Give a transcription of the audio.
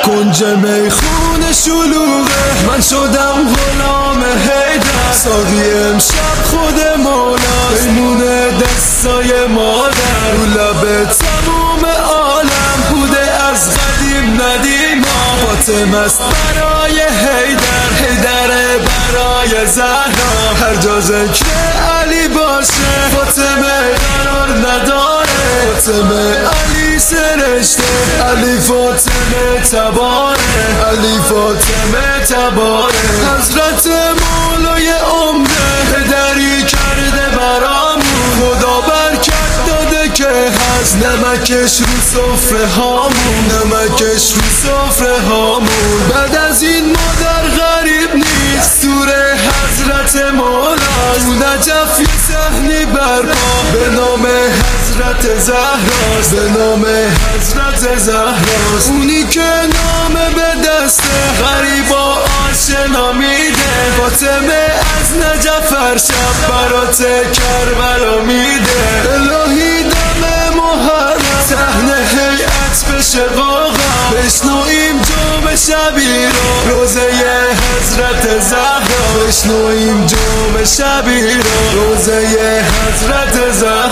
کنج میخونه شلوغه من شدم غلام حیدر. ساقی امشب خود مولا میمونه دستای مادر. رو لب تموم عالم بوده از قدیم ندیما. فاطمه است برای حیدر، حیدر برای زهرا. هر جا ذکر علی باشه فاطمه قرار نداره. فاطمه علی سرشته، علی فاطمه تباره، علی فاطمه تباره. حضرت مولای عمده پدری کرده برامون. خدا برکت داده که هست نمکش رو سفره هامون، نمکش رو سفره هامون. بعد از این مادر غریب نیست، سوره حضرت مولا. تو نجف یه صحنی برپا به نام حضرت زهراست، به نام حضرت زهراست. اونی که نام به دسته غریبا آشنا میده. فاطمه از نجف هر شب برات کربلا میده. الهی دم محرم صحنه هیئت بشه واقعا. بشنویم جام شبی رو روزه حضرت زهرا. بشنویم جام شبی رو روزه حضرت زهرا.